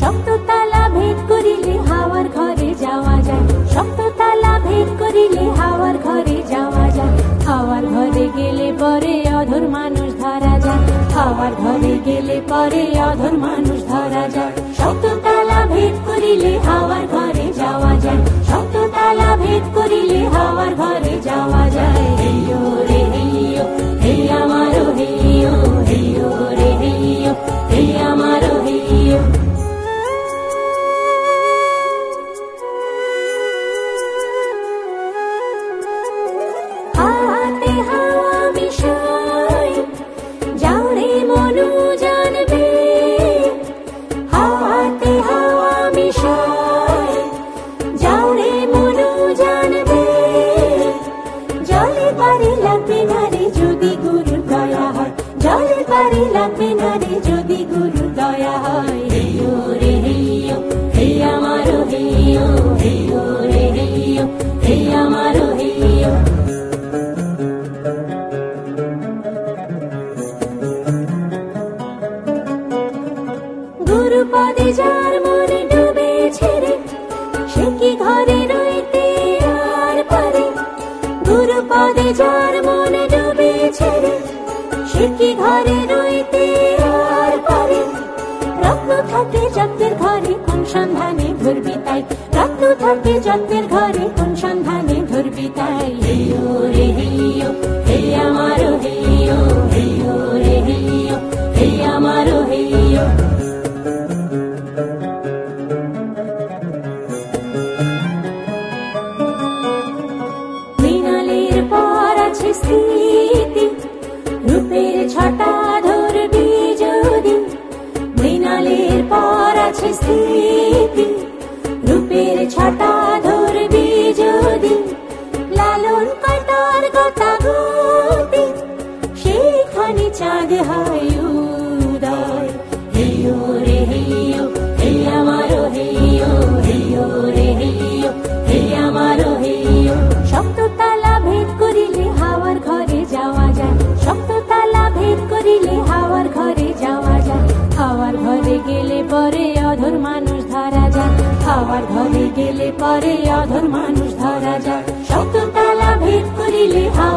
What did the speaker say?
শক্ত তালা ভেদ করিলে হাওয়ার ঘরে যাওয়া যায়, শক্ত তালা ভেদ করিলে হাওয়ার ঘরে যাওয়া যায়। হাওয়ার ঘরে গেলে পরে অধর মানুষ ধরা যায়, হাওয়ার ঘরে গেলে পরে অধর মানুষ ধরা যায়। শক্ত তালা ভেদ করিলে হাওয়ার ঘরে যাওয়া যায়, শক্ত তালা ভেদ করিলে হাওয়ার ঘরে যাওয়া যায়। হেইয়ো রে হেইয়ো, হেই আমারো হেইয়ো, হেইয়ো রে হেইয়ো, হেই আমারো হেইয়ো। হাতে হাওয়া মিশাই যাও রে মনু জানবে, হাতে হাওয়া মিশাই যাও রে মনু জানবে। জলে পারে লাগবে না রে যদি গুরুর দয়া হয়, জলে পারে লাগবে না রে যদি গুরুর দয়া হয়। হেইয়ো রে হেইয়ো, হেই আমারো হেইয়ো, হেইয়ো রে হেইয়ো, হেই আমারো হেইয়ো। গুরু পদে যার মনে ডুবেছে রে, সে কি ঘরে রইতে আর পারে। গুরু পদে যার মনে ডুবেছে রে, সে কি ঘরে রইতে আর পারে। রত্ন থাকে যত্নের ঘরে কোন সন্ধানে ধরবি তাই, রত্ন থাকে যত্নের ঘরে কোন সন্ধানে ধরবি তাই। হেইয়ো রে হেইয়ো, হেই আমারো হেইয়ো, হেইয়ো রে হেইয়ো, হেই আমারো হেইয়ো। মৃণালের পর আছে স্মৃতি, রূপের ছটা ধরবি যদি। মৃণালের পর আছে স্মৃতি, রূপের ছটা ধরবি যদি। লালন কাটার গোটা গতি, সেখানে চাঁদ হয় উদয়। হেইয়ো রে হেইয়ো, হেই আমারো হেইয়ো, হেইয়ো রে হেইয়ো, হেই আমারো হেইয়ো। শক্ত তালা ভেদ করিলে হাওয়ার ঘরে যাওয়া যায়, শক্ত তালা ভেদ করিলে হাওয়ার ঘরে যাওয়া যায়। হাওয়ার ঘরে গেলে পরে অধর মানুষ ধরা যায়, হাওয়ার ঘরে গেলে পরে অধর মানুষ ধরা যায়। শক্ত তালা ভেদ করিলে